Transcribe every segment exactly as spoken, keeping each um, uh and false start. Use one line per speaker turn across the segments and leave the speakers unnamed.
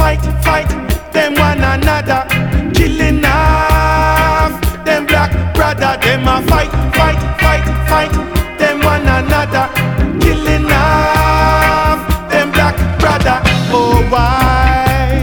fight, fight them one another, killing off them black brother. Them a fight, fight, fight, fight them one another, killing off them black brother. Oh why?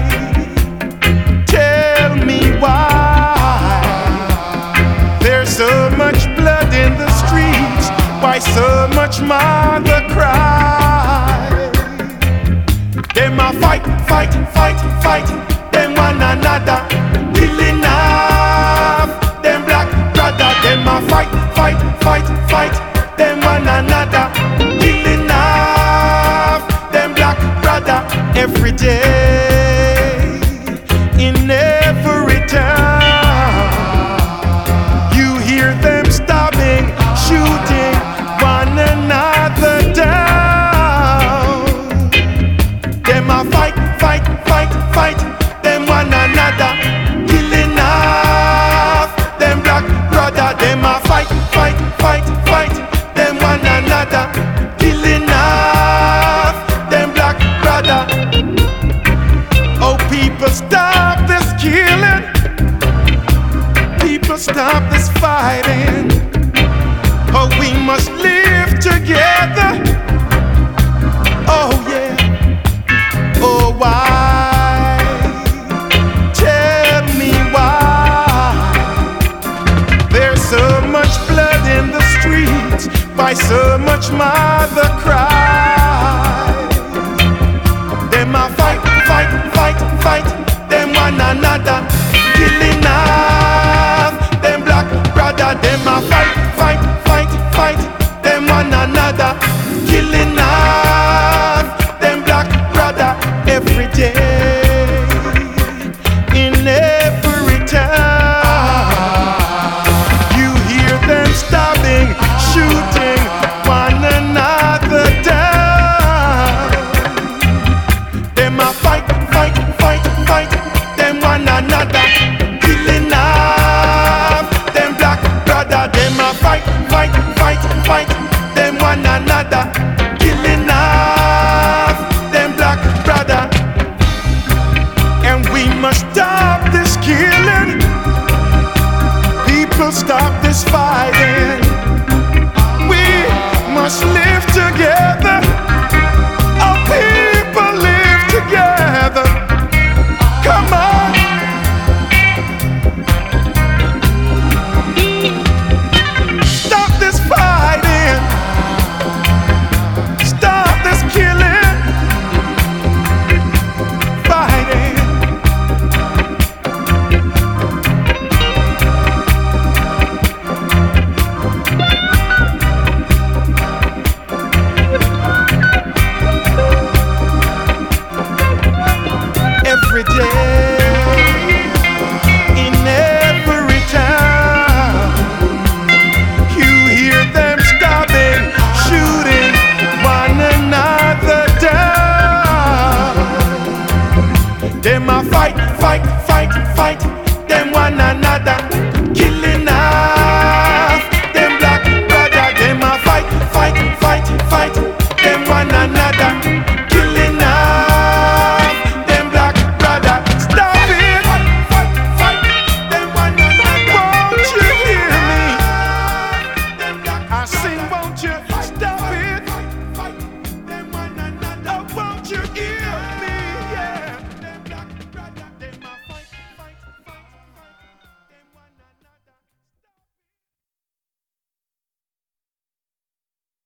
Tell me why? There's so much blood in the streets. Why so much mother cry? Them a fight, fight, fight, fight them one another, killing off them black brother. Them a fight, fight, fight, fight them one another, killing off them black brother. Every day, in every town, you hear them stabbing, shooting one another down. Them a fight, fight, fight, fight them one another, killing off them black brother. Them a fight, fight, fight, fight them one another, killing off them black brother. Oh, people, stop this killing. People, stop this fighting. Oh, we must live together. Oh, yeah. Oh, why? Tell me why? There's so much blood in the streets. Why so much mother